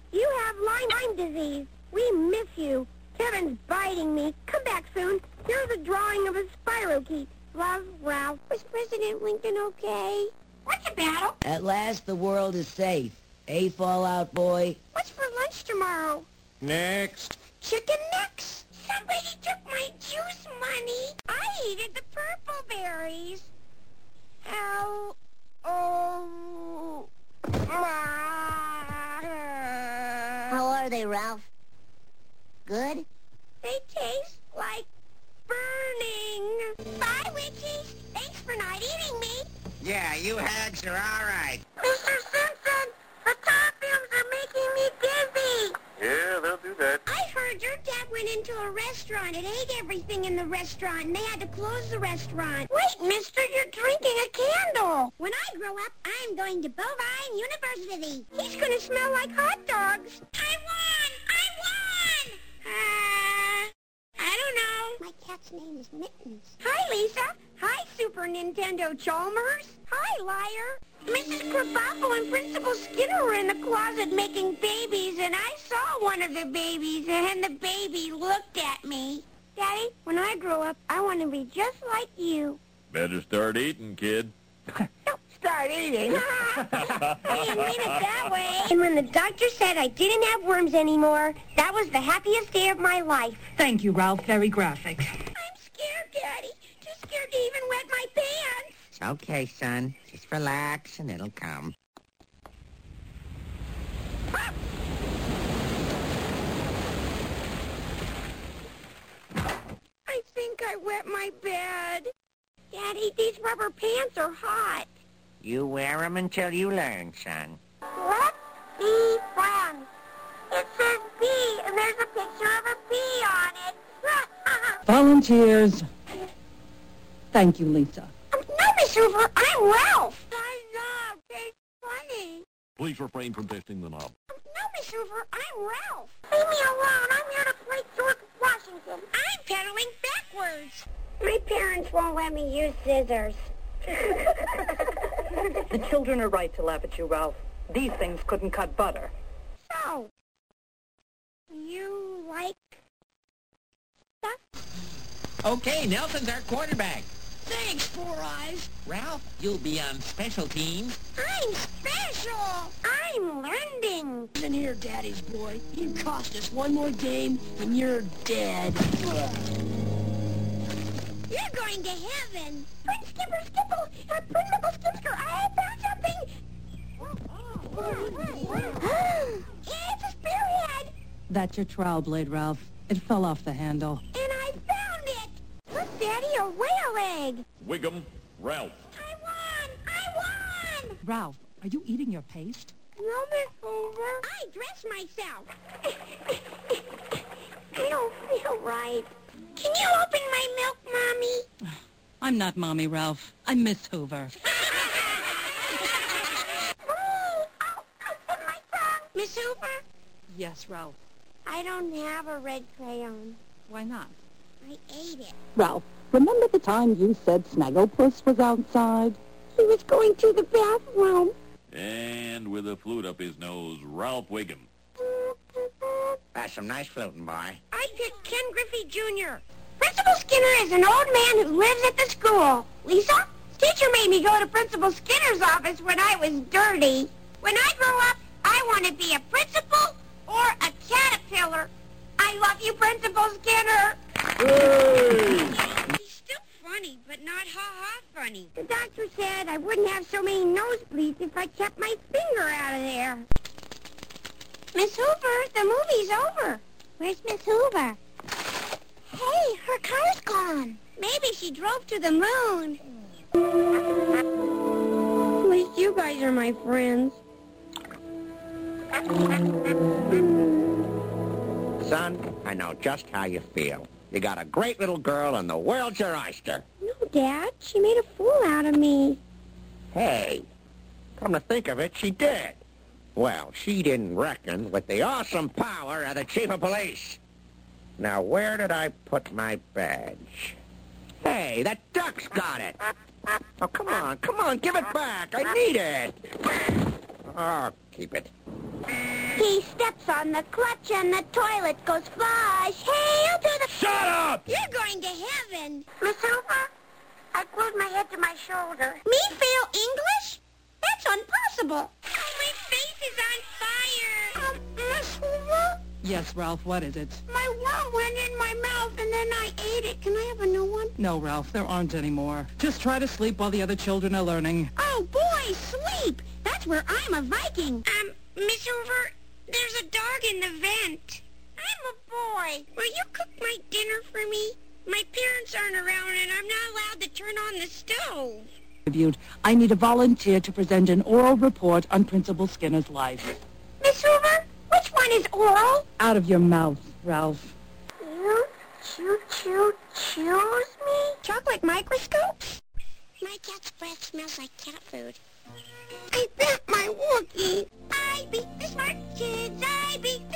You have Lyme disease. We miss you. Kevin's biting me. Come back soon. Here's a drawing of a spirochete. Love, Ralph. Was President Lincoln okay? What's the battle? At last the world is safe. Fallout Boy? What's for lunch tomorrow? Next. Chicken necks. Somebody took my juice money. I ate the purple berries. How? Oh. How are they, Ralph? Good? They taste like burning. Bye, witches. Thanks for not eating me. Yeah, you hags are all right. Mr. Simpson, the tar fumes are making me dizzy. Yeah, they'll do that. I heard your dad went into a restaurant and ate everything in the restaurant, and they had to close the restaurant. Wait, mister, you're drinking a candle. When I grow up, I'm going to Bovine University. He's going to smell like hot dogs. I won! I don't know. My cat's name is Mittens. Hi, Lisa. Hi, Super Nintendo Chalmers. Hi, liar. Mrs. Krabappel and Principal Skinner were in the closet making babies, and I saw one of the babies, and the baby looked at me. Daddy, when I grow up, I want to be just like you. Better start eating, kid. Don't start eating. I didn't mean it that way. And when the doctor said I didn't have worms anymore, that was the happiest day of my life. Thank you, Ralph. Very graphic. I'm scared, Daddy. Too scared to even wet my pants. It's okay, son. Just relax and it'll come. I think I wet my bed. Daddy, these rubber pants are hot. You wear 'em until you learn, son. Let's be friends. It says bee, and there's a picture of a bee on it. Volunteers. Thank you, Lisa. No, Miss Hoover, I'm Ralph. I know, it's funny. Please refrain from testing the knob. No, Miss Hoover, I'm Ralph. Leave me alone. I'm here to play George Washington. I'm pedaling backwards. My parents won't let me use scissors. The children are right to laugh at you, Ralph. These things couldn't cut butter. So, you like stuff? Okay, Nelson's our quarterback. Thanks, Four Eyes. Ralph, you'll be on special teams. I'm special. I'm learning. Listen here, Daddy's boy. You cost us one more game, and you're dead. You're going to heaven. Prince Skipper Skipple, Principal Skipper, I found something. It's a spearhead. That's your trowel blade, Ralph. It fell off the handle. And I found it. Look, Daddy, a whale egg. Wiggum, Ralph. I won. Ralph, are you eating your paste? No, Miss Hoover. I dress myself. I don't feel right. Can you open my milk, Mommy? I'm not Mommy, Ralph. I'm Miss Hoover. Miss Hoover? Yes, Ralph. I don't have a red crayon. Why not? I ate it. Ralph, remember the time you said Snagglepuss was outside? He was going to the bathroom. And with a flute up his nose, Ralph Wiggum. That's some nice floating, boy. I picked Ken Griffey Jr. Principal Skinner is an old man who lives at the school. Lisa, teacher made me go to Principal Skinner's office when I was dirty. When I grow up, I want to be a principal or a caterpillar. I love you, Principal Skinner. He's still funny, but not ha-ha funny. The doctor said I wouldn't have so many nosebleeds if I kept my finger out of there. Miss Hoover, the movie's over. Where's Miss Hoover? Hey, her car's gone. Maybe she drove to the moon. At least you guys are my friends. Son, I know just how you feel. You got a great little girl and the world's your oyster. No, Dad. She made a fool out of me. Hey, come to think of it, she did. Well, she didn't reckon with the awesome power of the chief of police. Now, where did I put my badge? Hey, that duck's got it. Oh, come on, give it back. I need it. Oh, keep it. He stuck steps on the clutch and the toilet goes flush. Hail to the... Shut up! You're going to heaven. Miss Hoover, I glued my head to my shoulder. Me fail English? That's impossible. Oh, my face is on fire. Miss Hoover? Yes, Ralph, what is it? My worm went in my mouth and then I ate it. Can I have a new one? No, Ralph, there aren't any more. Just try to sleep while the other children are learning. Oh, boy, sleep. That's where I'm a Viking. Miss Hoover, there's a dog in the vent. I'm a boy. Will you cook my dinner for me? My parents aren't around and I'm not allowed to turn on the stove. I need a volunteer to present an oral report on Principal Skinner's life. Miss Hoover, which one is oral? Out of your mouth, Ralph. You choose me? Chocolate microscopes? My cat's breath smells like cat food. I bet my Wookie. I beat the smart kids. I beat